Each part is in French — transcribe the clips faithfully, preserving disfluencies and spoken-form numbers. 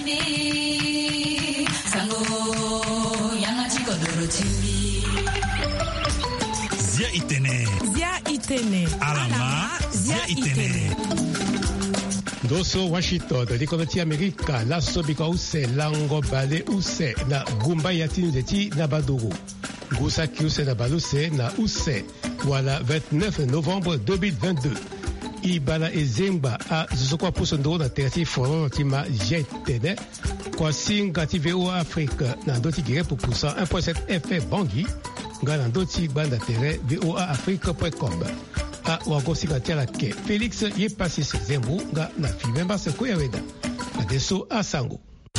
Zia itene. Zia itene. Alama. Zia itene. Doso Washington likonoti Amerika laso bika use lango bale use na gumba ya tinzeti na badogo. Gusa kiuse na baluse na use wala vingt-neuf novembre deux mille vingt-deux. Ibala ezemba a zuzokwa pusondo na terati foro tima jetene. Kwa singa ti V O A Afrique na ndoti gire pour poussa un virgule sept F M Bangui. Nga na ndoti banda tere V O A Afrique point com. A wagosika tiala ke Félix ye pasi se zembu nga na fimemba se kuyaweda. Adesso a Sango.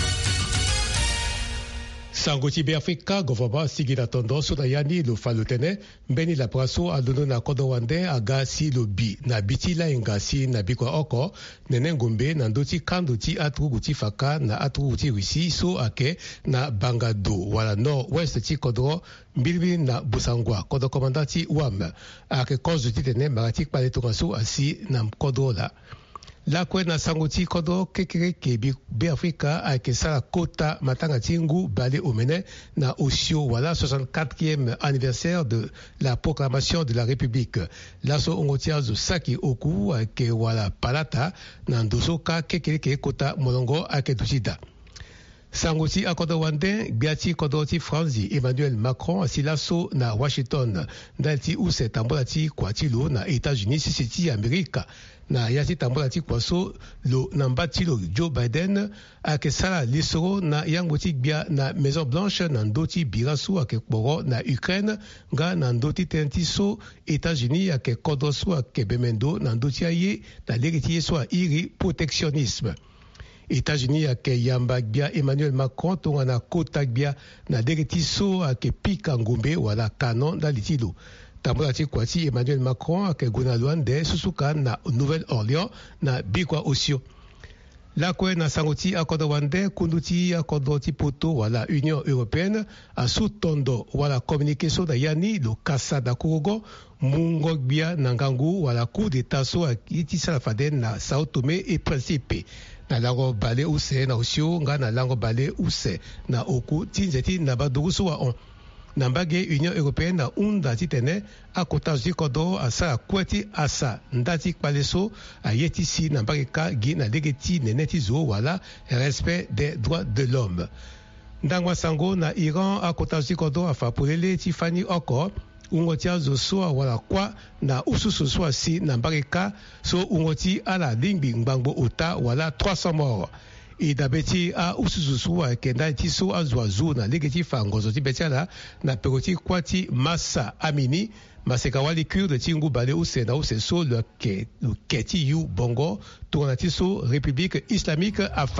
Sango Tibe Afrika govaba sigida tendance na yani lo falutene mbeni la praso adono na kodo wande aga si lo bi na biti la ingasi na bikwa oko nene ngombe na ndoti kando ti atrugu ti faka na atrugu ti wisi so ake na bangado wala no west ti kodo mbilbi na busangwa kodo komandati wam ake kozo ti tene marati pale to kaso asi na kodo la la kwe na sangoti kodo kekere kebi be Afrika ake sala kota matanga tingu bale omene na osio wala soixante-quatrième anniversaire de la proclamation de la République. La so ongotia zo saki oku ake wala palata na ndosoka kekere ke kota molongo ake dusida. Sangoti akodo wande biati kodoti Franzi Emmanuel Macron asilaso na Washington dalti use tambola ti kwatilo na États-Unis sisiti Amerika na yati tambola ti kwaso lo nambatilo Joe Biden ake sala lisoro na yangoti bia na Maison Blanche na ndoti birasu ake kporo na Ukraine nga na ndoti tentiso États-Unis ake kodoso ake bemendo na ndoti aye na leriti so iri protectionnisme. États-Unis ake yamba bia Emmanuel Macron tonga na kota bia na dereti so ake pika ngombe wala kanon da litilo. Tambola ti kwati Emmanuel Macron ake gona luande susuka na Nouvelle-Orléans na bikwa osio. La kwe na sangoti akodo wande kunduti akodo ti poto wala Union Européenne a sutondo wala communication da yani lo kasa da kurogo mungo bia nangangu wala coup d'état so iti salafaden na Sao Tomé et Principe. Na lango bale use na osio nga na lango bale use na oku tinzeti na badugusu wa on. Nambage Union Européenne na unda titene akota zikodo asa kweti asa ndati kwaleso ayeti si nambage ka gi na degeti neneti zo wala respect des droits de l'homme. Ndangwa sango na Iran akota zikodo afa polele tifani oko ungotia zo soa wala kwa na ususu soa si nambage ka so ungoti ala lingbi ngbango ota wala trois cents morts. Idabeti a usususu wa kenda ti so azwazu na legeti fangozo ti betiala na peroti kwati massa amini maseka wali kurde ti ngu bale use na use so le ke le keti yu bongo tourna ti so République islamique afa.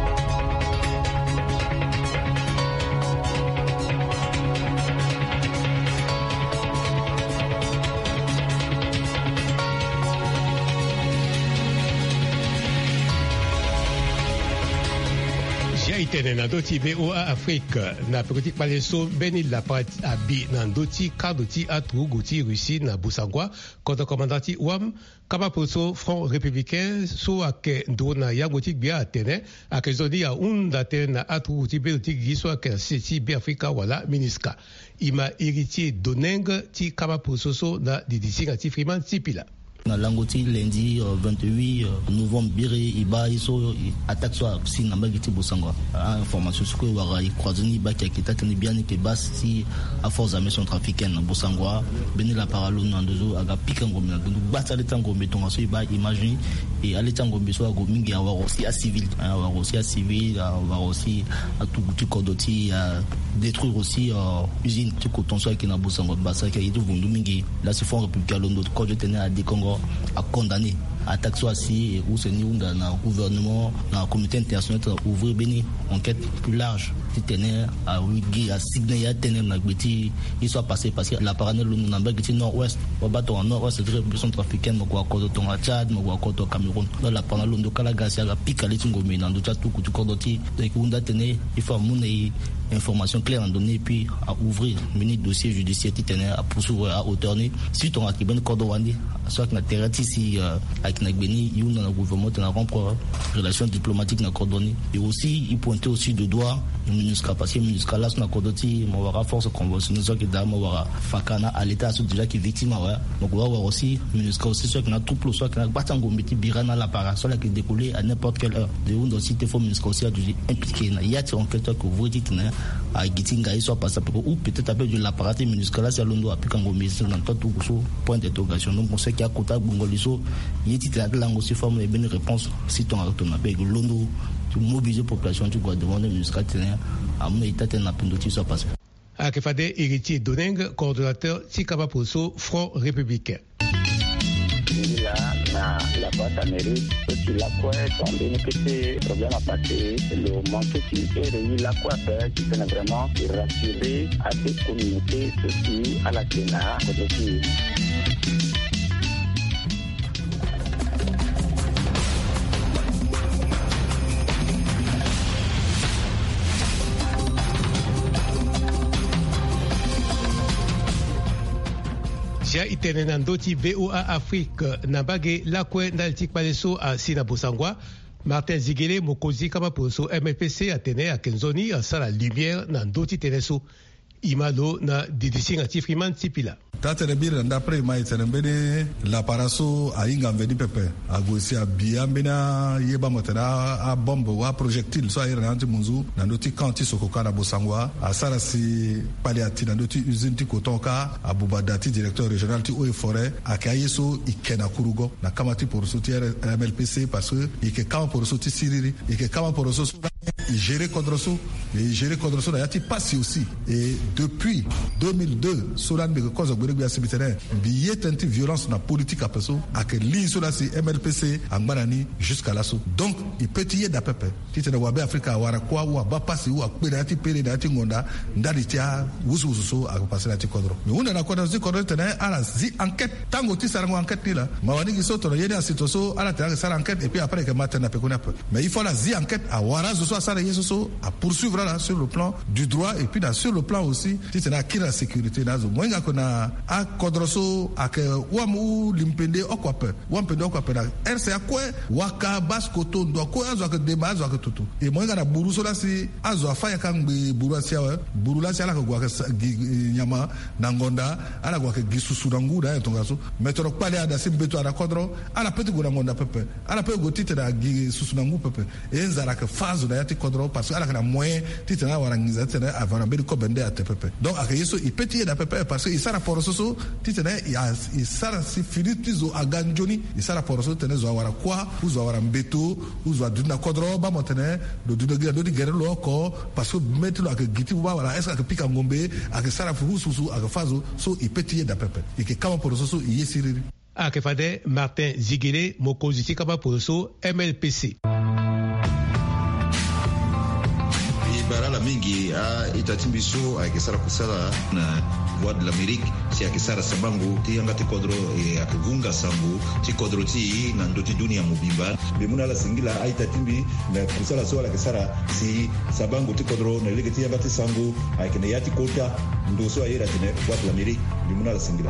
Itene na doti V O A Afrique na politique paleso beni la part abi na doti kadoti atu guti Russie na Busangwa contre commandant Wam kaba poso front républicain so ake ndona yangoti bia atene ake zoni ya unda tena atu guti beloti giso ake siti bi Afrika wala miniska ima héritier doneng ti kaba poso so na didisinga ti Freeman Tipila. Na langoti lundi uh, vingt-huit uh, novembre bire iba iso attaque so si na magiti Busangwa a information sur que wara i croisoni ba ki akita tene bien que bas si a force armée centrafricaine Busangwa beni la paralo na ndozo aga pika ngombe na ndozo basa le tango beton so iba imagine et ale tango beso go mingi awa aussi à civil awa aussi à civil awa aussi à tout tout kodoti à détruire aussi uh, usine tu coton so qui na Busangwa basa ki itu vundu mingi la se fond républicain l'autre quand je tenais à des Congo a condamné attaque soit si ou ce niveau dans le gouvernement dans la communauté internationale ouvrir béni enquête plus large titene a wigi a signé ya tene na gbeti il soit passé parce que la parane lu na gbeti nord-ouest au bateau en nord-ouest c'est très centrafricaine mo kwa kodo tonga Tchad mo kwa kodo Cameroun dans la parane lu ndokala gasia ga pika le ngombe na ndota tout kutu kodoti donc unda tene il faut mon information claire en donner puis à ouvrir mini dossier judiciaire titene à poursuivre à hauteur ni suite on a qui ben kodo wandi soit na terati si avec na gbeni you na gouvernement na rompre relations diplomatiques na coordonnées et aussi il pointait aussi de doigt une MINUSCA parce que MINUSCA là na kodoti mo wara force conventionnelle soit que da mo wara fakana à l'état soit déjà qui victime ouais donc on va aussi MINUSCA aussi soit que na troupe soit que na batango meti birana la para soit qui décoller à n'importe quelle heure de où aussi il faut MINUSCA aussi impliqué na y a en quelque sorte que vous dites na à gitinga soit pas ça ou peut-être avec de l'appareil MINUSCA là c'est l'ondo appliquant au ministère dans tout point d'interrogation donc on sait qu'il y a quota bongoliso il est là langue aussi forme et bonne réponse si ton retourne avec l'ondo tu mobiliser population tu dois demander MINUSCA tenir à mon état ten apendoti soit passé à Kefade héritier Doneng coordonnateur Tikaba Poso Front républicain la na la boîte amérique qui la quoi tombé ne que problème à passer le manque qui est la quoi faire qui est vraiment rassurer à des communautés ceci à la Sénat aussi ja itene na ndoti V O A Afrique na bage lakwe ndaltik paleso a Sina Bosangwa Martin Zigele mokozi kama poso M L P C atene a Kenzoni a sala lumière na ndoti teneso imalo na didisinga tifriman tipila tatere bir ndapre mai tsembene la paraso a inga veni pepe a gosi a bia mbena yeba motera a bombe wa projectile so ira nanti munzu na ndoti kanti sokoka na Bosangwa a sala si paliati na ndoti usine ti kotonka a bubadati directeur régional ti eaux et forêt a kayeso ikena kurugo na kamati pour soutenir M L P C parce que ike kama pour soutenir Siriri ike kama pour soutenir gérer Kodroso et gérer Kodroso na yati passi aussi et depuis deux mille deux Solan de cause de Gouria Cimetière billet tenti violence na politique à perso à que li sur la M L P C en banani jusqu'à l'assaut donc il peut y da pepe tite na wabe Afrika wara kwa wa ba passi ou a kwedati pere dati ngonda ndali tia wusu wusu a passer la Kodro mais on a Kodro Kodro tena ala zi enquête tango ti sarango enquête là mawani ki soto yedi asitoso ala tena sara enquête et puis après que matin na pekona mais il faut la zi enquête à wara zo sara yeso à poursuivre là sur le plan du droit et puis là, sur le plan aussi tite na kila sécurité nazo mwenga kona a Kodroso a que wamu limpende okwape wampende okwape na R C A kwe waka baskoto ndo ko azo ka dema azo ka tutu e mwenga na buruso la si azo afaya kangbe burua sia burula sia la ko ka nyama na ngonda ala ko ka gisusu nangu da tongaso metoro pale ada simbeto ala Kodro ala peti go na ngonda pepe ala pe go tite na gisusu nangu pepe e nzara ka fazo da yati Kodro parce que ala kana moyen tite na warangiza tena avant na be ko bende ate pepe donc a yeso il petit da pepe parce que il sara poroso titene il sara si finitizo aganjoni il sara poroso tene zo wara kwa uzo wara mbeto uzo aduna Kodro ba motene do do do di gere loko parce que mettre ak giti ba wala est-ce que pika ngombe ak sara fu susu ak fazo so il petit da pepe et que kama poroso so yesiri a ke fade Martin Zigele mokozi kama poroso M L P C barala mingi a itatimbiso a kisara kusala na voix de l'Amérique si a kisara sabangu ti anga ti Kodro e akugunga sambu ti Kodro ti na ndoti dunia mubimba bemuna la singila a itatimbi na kusala so la kisara si sabangu ti Kodro na lege ti anga ti sangu a kene yati kota ndo so ayera ti voix de l'Amérique bemuna la singila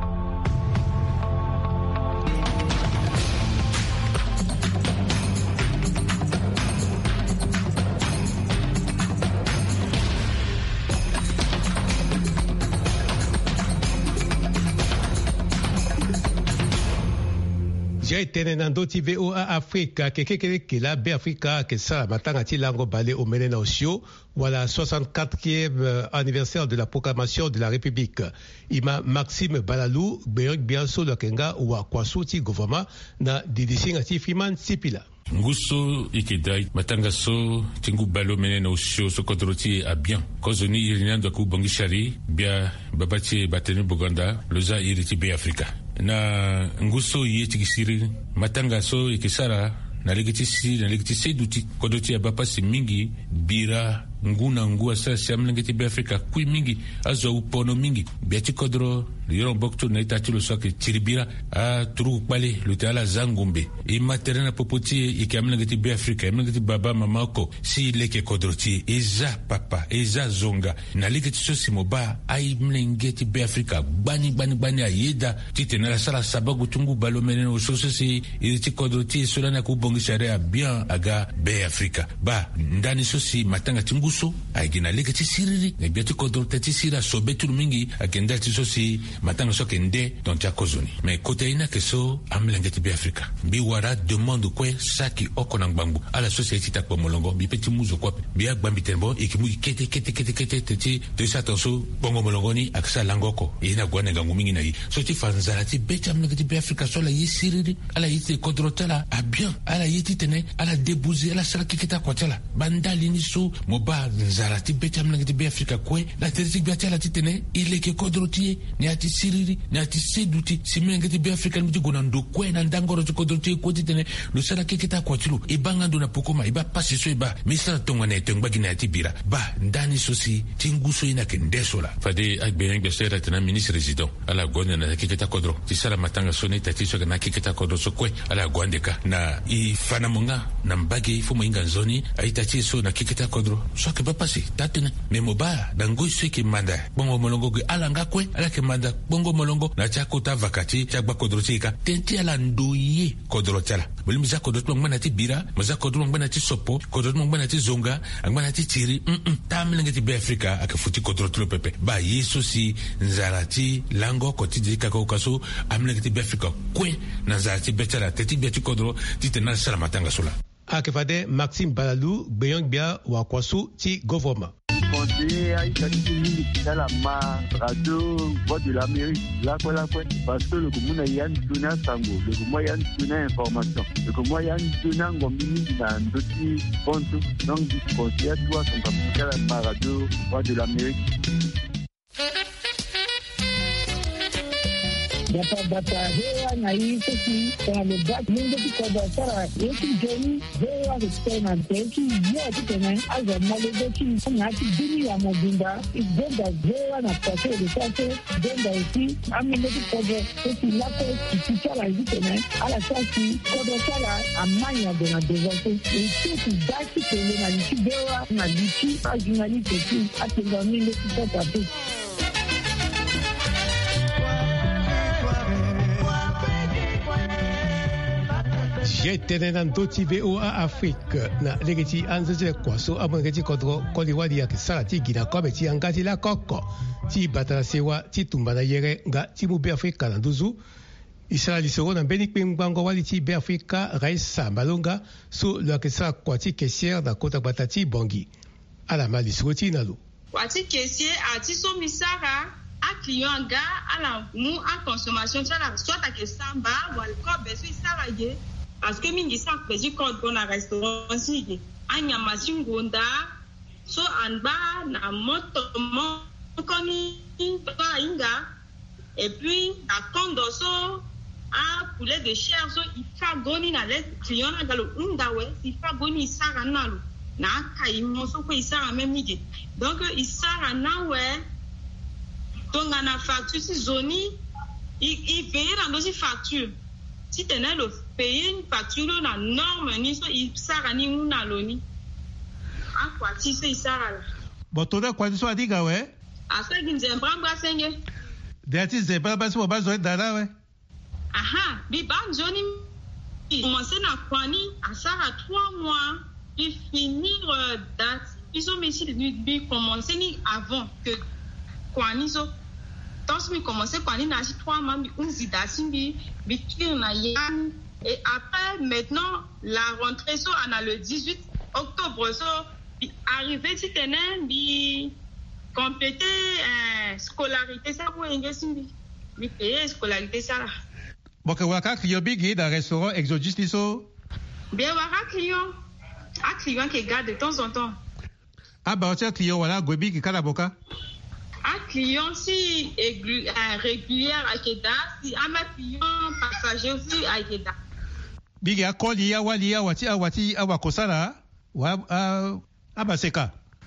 Jai tene na ndoti V O A Afrika kekekele kila be Afrika ke sa matanga ti lango bale o mene na osio wala soixante-quatrième anniversaire de la proclamation de la République. Ima Maxime Balalou beyon bianso lo kenga wa kwasu ti gouvernement na didisinga ti Freeman Sipila. Nguso ikidai matanga so tingu balo mene na osio so kodroti a bien kozoni irinando ku bongishari bia babati bateni Buganda loza iriti be Afrika. Na nguso ye tikisiri matanga so ikisara na legitisi na legitisi duti kodoti abapa simingi bira nguna ngu asa siamlengeti be Afrika kui mingi azo upono mingi biati kodro yoro bokto na itati lo soke tiribira a turu kwale lutala zangumbe i materna popoti i kamlengeti be Afrika mlengeti baba mamako si leke kodroti eza papa eza zonga na leke sosi moba ai mlengeti be Afrika bani bani bani ayeda titena la sala sabagu tungu balomene no sosi iti kodroti solana ku bongishare a bien aga be Afrika ba ndani sosi matanga tinguso agina leke tisiriri ne biati kodroti tisira sobetu mingi agenda tisosi matanga soke nde dontia kozoni mais kote ina keso amlengeti be Afrika bi wara demande kwe saki okona ngbangu ala society takpo molongo bi peti muzo kwa bi agbambi tembo ikimu kete kete kete kete teti te satonso bongo molongo ni aksa langoko ina gwana ngangu mingi na yi so ti fanzala ti beti amlengeti be Afrika so la yisiriri ala yite kodrotala a bien ala yiti tene ala debouzi ala sala kiketa kwatala bandali ni so moba nzala ti beti amlengeti be Afrika kwe la teriti bi atala ti tene ile ke kodrotie ni ati siriri ni ati seduti simengeti be Afrika miti gona ndo kwe na ndangoro ti kodrotie ko ti tene lo sala kiketa kwatilo e banga ndo na pokoma iba pasi so iba misala tonga na tengba gina ati bira ba ndani sosi tinguso ina kendesola fade agbe ngbe sera tena ministre resident ala gona na kiketa kodro ti sala matanga so ne tati so na kiketa kodro so kwe ala gwandeka na i fana monga na mbage fo moinga nzoni aitati so na kiketa kodro so ke ba pasi tatene memoba dango so ke manda bongo molongo ge ala ngakwe ala ke manda bongo molongo na chakota vakati chagba kodro tika tenti ala ndoye kodro tala bolimi za kodro ngwana ti bira maza kodro ngwana ti sopo kodro ngwana ti zonga ngwana ti tiri mm tamlenge ti be Afrika akafuti kodro tlo pepe ba yeso si nzarati lango koti dika ko kaso amlenge ti be Afrika kwe na nzarati betala teti be ti kodro ti tena sala matanga sola akefade Maxime Balalu beyong bia wa kwasu ti government conseiller à Italie dans la ma radio voix de l'Amérique là quoi là quoi parce que le commun y a une donnée sango le commun y a une donnée information le commun y a une donnée ngomini na ndoti ponto donc du conseiller toi son capitaine à ma radio voix de l'Amérique. Data data hewa na hii sisi kwa mbaji mungu kwa sara yetu jeni hewa kutena teki yote tena aza malegochi ngati dini ya mobimba ibenda hewa na pate de sase benda isi amile kwa sisi lako kichara hivi tena ala sasi kwa sara amanya de na devote isi dati tele na nchi hewa na nchi ajinali teki atendamile kwa tapu. jetene na ndoti V O A Afrique na legeti anzeze kwaso amangeti kodro koliwadi ya kisara ti gina kobe ti angati la koko ti batala sewa ti tumbana yere nga ti mu be Afrika na nduzu isara lisoro na mbeni kpe mbango wali ti be Afrika raisa malonga so lo kisara kwa ti kesier na kota bata ti bongi ala mali soro ti nalo kwa ti kesier a ti so misara a client ga ala mu a consommation tala soit a ke samba wal kobe so isara ye parce que mingi sa kwezi code pour na restaurant si anya masingonda so anba na moto mo koni pa inga et puis na kondo so a poulet de chair so ifa goni na le client na galo undawe ifa goni isara nalo na kai mo so ko isara même nige donc isara na we donc na facture si zoni i i payer dans dosi facture si tu as payé une facture na norme ni so isara ni una loni a kwa ti so isara bon toda kwa so adiga we asa ginze mbamba senge de ati ze baba so bazo dala we aha bi banjoni commencer na kwani asara trois mois puis finir euh, date ils ont mis bi commencer ni avant que kwani so donc mi commencer kwani na ci trois mois mi unzi date bi bitir na yan et après maintenant la rentrée so on a le dix-huit octobre so arrivé si tenen bi compléter euh, scolarité ça pour ingénierie bi payer scolarité ça là bon que waka client big dans restaurant exotis so bien waka client a client qui garde de temps en temps ah bah tiens client voilà gobi qui kala boka un client si euh, régulière à Keda, si un client passager aussi à Keda. Bigi akoli ya wali ya wati awati awakosala wa abaseka.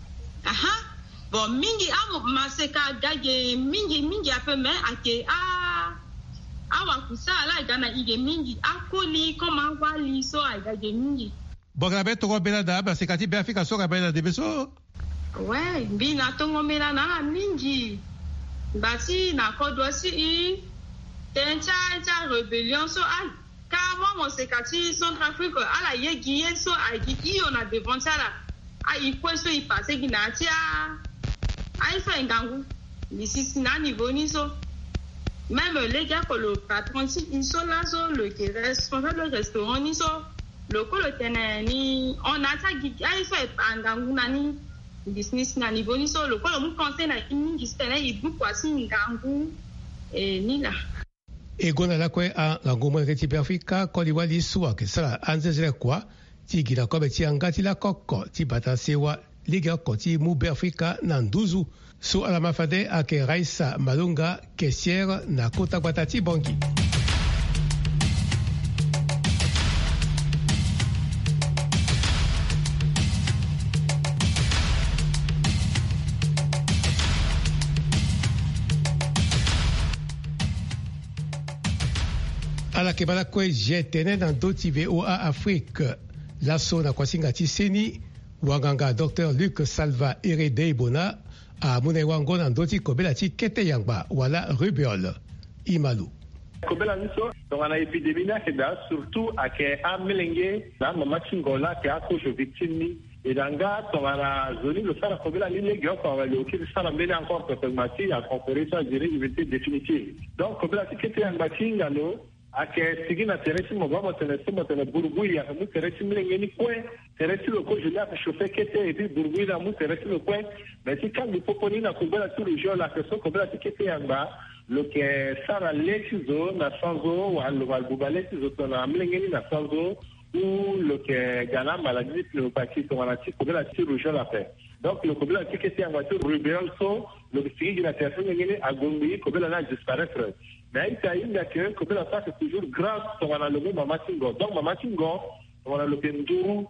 aha bon mingi amo maseka gage mingi mingi ape me ake a awa kusala gana ige mingi akoli koma wali so agage mingi bograbe to bela da ba sekati be afika so bela de beso ouais bina tongo mela na mingi basi na kodwa si i tencha cha rebellion so a ka mo mo sekati Centrafrique ala ye giye so agi iyo na devant sala a il faut so i passer ginatia ai fa ngangu d'ici na niveau ni so même les gars que le patron si ils sont là so le qui responsable du restaurant ni so le ko le tenani on a ça gi ai fa ngangu nani business na niveau ni so le ko le mu conseil na kingi stena i bu kwasi ngangu e nila e gona la kwe a ngoma ngeti pe Afrika ko liwali suwa ke sala anzezele kwa ti gila ko be ti angati la kokko ti bata sewa liga ko ti mu be Afrika na nduzu so ala mafade ake Raisa Malunga caissière na kota kwatati bongi ala kebala kwe jetene na doti V O A Afrique laso na kwasinga ti seni wanganga Docteur Luc Salva Erede Bona a mune wango na doti kobela ti kete yangba wala rubeole imalu kobela niso tongana epidemie na keda surtout ake amelenge na mama chingola ke akojo victime ni edanga tongana zoni lo sara kobela ni legi ko wale okiri sara mbele encore pragmatique à conférer sa durée définitive donc kobela ti kete yangba chingalo ake sigina teresi mogamo tenesi motene burguya mu teresi milenge ni kwe teresi lo ko julia pe chauffer kete et puis burguya mu teresi lo kwe mais si quand il poponi na kobela tout le jour la question kobela ti kete yangba lo ke sara lexizo na sanzo wa lo balbubale tizo na milenge ni na sanzo ou lo ke gana maladie pneumopathie to wana ti kobela ti le jour la paix donc le kobela ti kete yangba to rubeol so lo sigina teresi milenge ni agombi kobela na disparaître mais il y a que comme la c'est toujours grâce on a le mot Mama Tingo donc Mama Tingo on a le penduru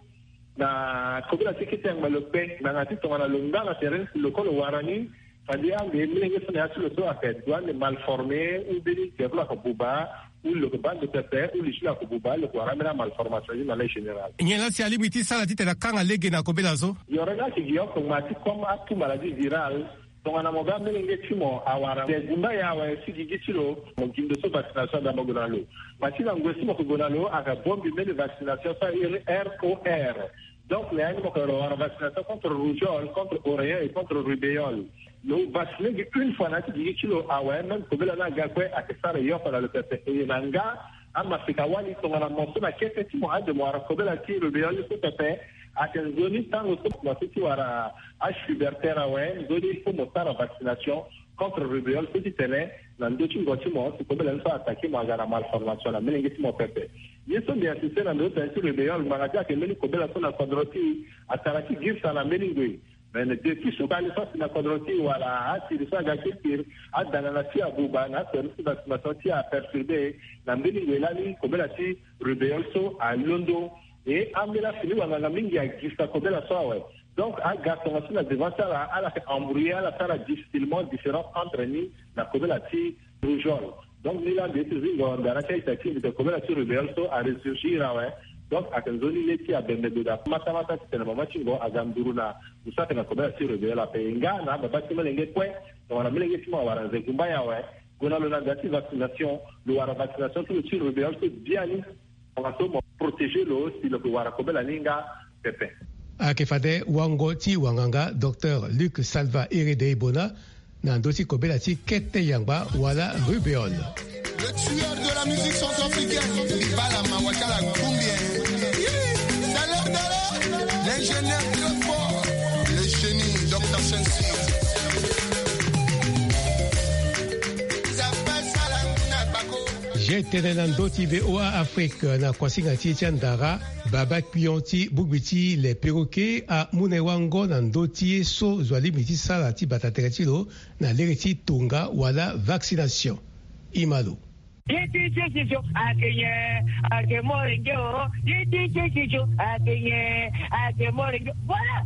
na comme la sécurité on a le pain na ngati on a le ngana terrain le col warani c'est-à-dire les millennials sont à sur le toit fait doit les mal formés ou des qui la kububa ou le bande de pépé ou le chila kububa le warana malformation dans les général nyela si alimiti sala tite na kanga lege na kobelazo yorena ki yo comme comme à tout maladie virale tongana moga melenge timo awara de gumba yawe sigi gitilo mo kindo so vaccination da mogonalo machina ngwesi mo kogonalo aka bombi mele vaccination sa R O R donc les animaux qui ont la vaccination contre rougeole contre oreille et contre rubéole nous vaccinons une fois na sigi gitilo awe même kobela na gakwe akesara yo para le pepe et nanga ama fikawani tongana mo so na kete timo ade mo ara kobela ti rubéole so pepe atenzoni tango so kwa siti wara H pubertaire ouais zoni faut monter la vaccination contre rubéole petit télé na ndochi ngoti mo si kobela nso attaquer magana malformation la melenge ti mo pepe yeso de assisté na ndo tanti rubéole magaja ke meli kobela so na quadroti ataraki gifsa na melingwe mais depuis so kali so na quadroti wala ati so ga kipir adana na ti abuba na service vaccination ti a perturbé na melingwe la ni kobela ti rubéole so a londo et amela fini wanganga mingi ya gifsa kobela so ouais donc à garçon la devant ça là à la embrouiller à la faire difficilement différence entre ni la kobela ti rougeole donc ni la décision on dara kay taki de kobela ti rubéole so a ressurgir ouais donc à zone leti a bembe da mata mata ti na mama chingo aganduru na usaka na kobela ti rubéole a penga na baba ti melenge kwe on a melenge ti mo wara ze kumbaya ouais gona lo na dati vaccination lo wara vaccination ti rubéole so bien ni on va protéger l'eau si le pouvoir kobela ninga pepe akefade wango ti wanganga Docteur Luc Salva Erede Bona na ndoti kobela ti kete yangba wala rubéole le tueur de la musique centrafricaine Bala Mawakala combien c'est l'heure de l'heure l'ingénieur très fort le génie Docteur Sensi jetene na ndoti V O A Afrique na kwasinga ti tiandara baba pionti bugwiti le perroquet a munewango na ndoti so zwali miti sala ti batatere ti lo na lere ti tonga wala vaccination imalu Yiti chicho akenye akemorenge o yiti chicho akenye akemorenge voilà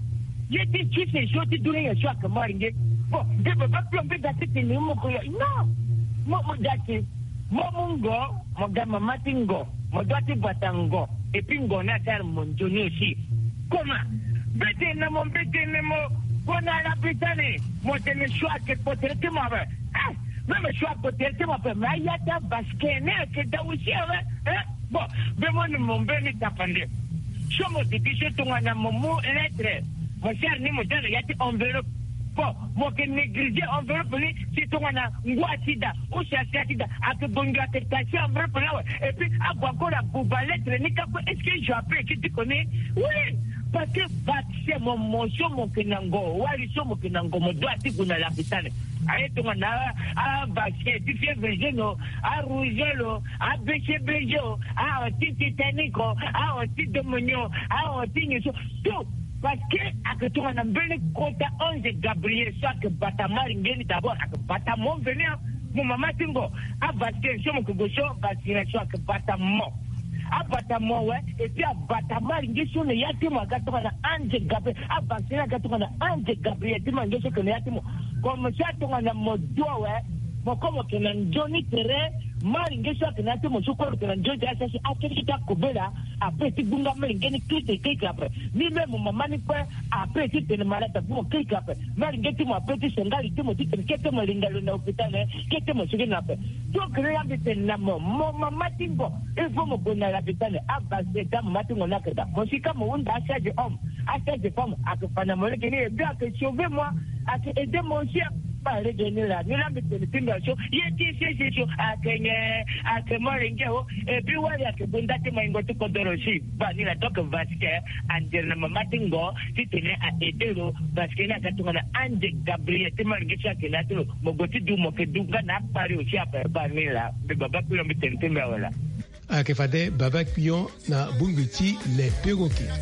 yeti chise shoti during a shock maringe bo de ba plombe dati tini mo ko no mo mo dati mo mungo mo gama matingo mo dati batango e pingo na tar monjoni si koma bete na mo bete na mo bona la pitane mo tene shock potere te mo ba ah même shock potere te mo pa ma yata baskene ke da usi eh bo be mo mo mbeni tapande somo dipisho tungana mo mo lettre mo cher ni mo dana yati enveloppe bon mo ke négligé enveloppe ni si tungana ngwatida o chasatida ak bonga tetasi enveloppe là et puis agwa ko la buba lettre ni ka est-ce que je appelle que tu connais oui parce que c'est mon motion mon kenango wali somo kenango mo doit tikuna la pitane aye tungana a vache tu fais végeno a rougelo a beche bejo a titanico a tidomonio a tinyo tout parce que akatoka na mbele kota onze Gabriel chaque batamari ngeni d'abord ak batamo venir mon maman tingo a vaccination mon kogosho vaccination ak batamo a batamo ouais et puis a batamari ngeni ne yati mo akatoka na anje Gabriel a vacciner akatoka na anje Gabriel timo ngeni ko ne yati mo comme ça tonga na modo ouais mo comme que na Johnny Terre mari ngesha kinate mo sukoro kana njoja sasa akikita kubela apeti gunga mari ngeni kite kike après ni même mama ni kwa apeti tena malata bumo kike après mari ngeti mo apeti sengali timo tike kete mo lingalo na hospitali kete mo sugina après donc rien de na mo mama tingo il faut mo bona la hospitali abase dam matingo nakeda mo sika mo unda asaje homme asaje femme akufanya mo ngeni bien que sauver moi ak aider mon chien pas redonner la nous la mettre le show yeti c'est show akenye akemaringeo et puis wali akebundate maingoto kodoroshi bani la donc vasque ande na mamatingo titene a edero vasque na katunga na ande Gabriel temaringesha kenatro mogoti du mokedunga na pari oshi apa bani la be baba kuyo mitentembe wala akefade baba kuyo na bunguti les perroquets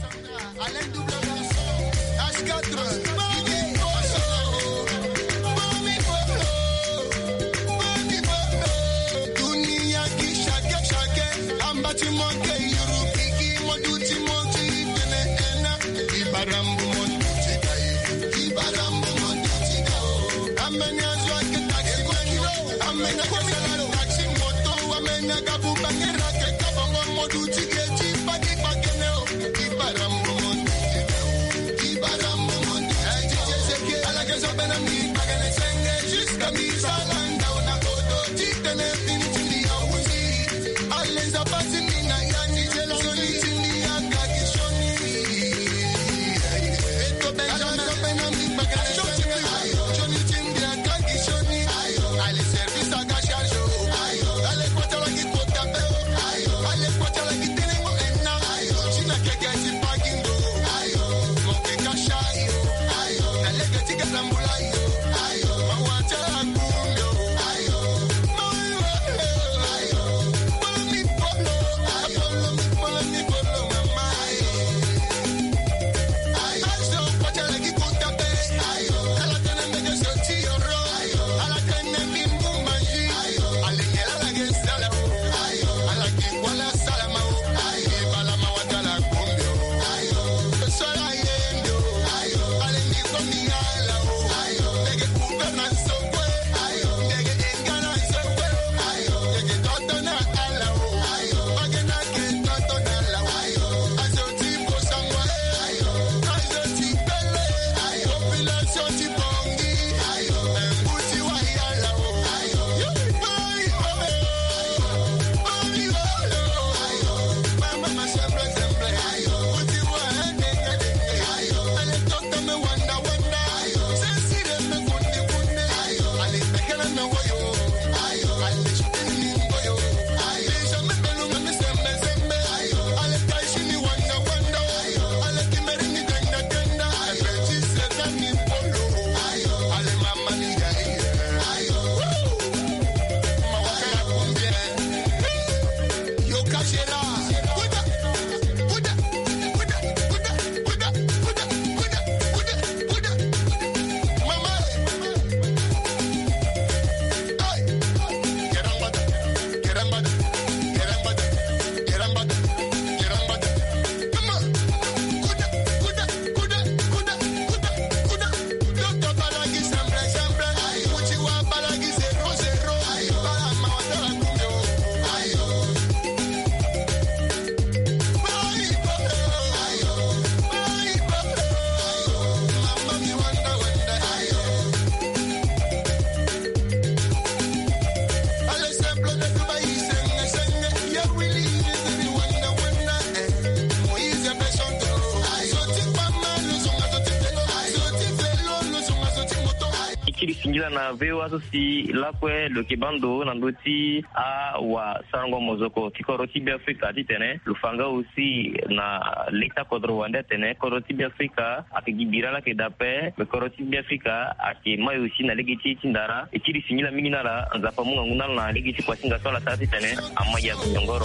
singila na vewa so si lakwe lo kebando na ndoti a wa sango mozoko tikoroti bi Afrika titene lufanga aussi na leta kodro wande tene koroti bi Afrika akigibira la kedape le koroti bi Afrika akimai aussi na legiti tindara ikiri singila minginala nzapa munga nguna na legiti kwa singa sola tati tene amaya ngoro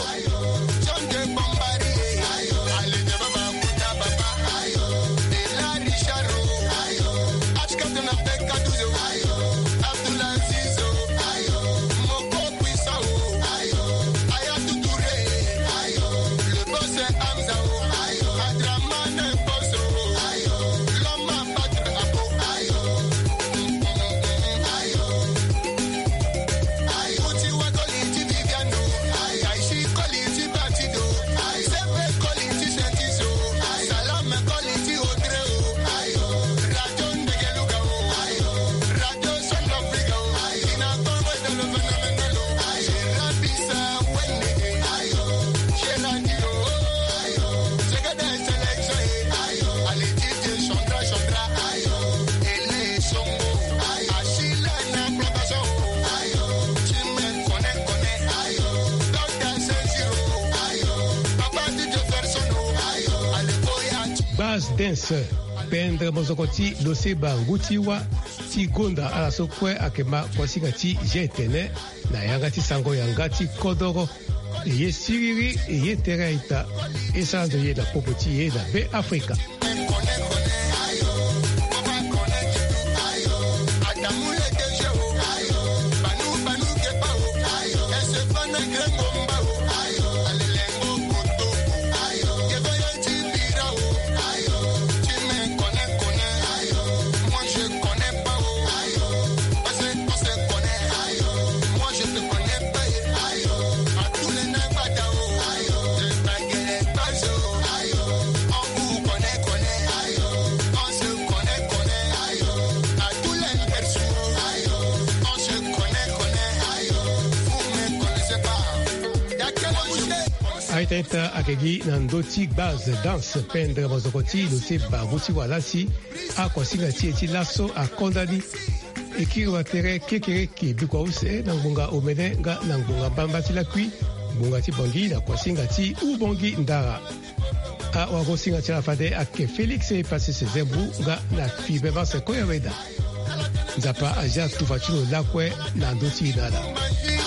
Dance pendre mozokoti loseba ngutiwa ti gonda ala sokwe akema kwasinga ti jetene na yanga ti sango yanga ti kodoro eye siriri eye teraita esando ye na popo ti ye na be Afrika. Aiteta akegi na ndoti base danse pendre mozokoti lose babuti walasi akwasinga ti eti laso akondani ekiri watere kekere ki bikwa use na ngunga omene nga na ngunga bamba ti lakui ngunga ti bongi na kwasinga ti ubongi ndara a wakosinga ti lafade ake Felix e pasi se zembu nga na fibe base koyaweda nzapa aja tufa tino lakwe na ndoti nada.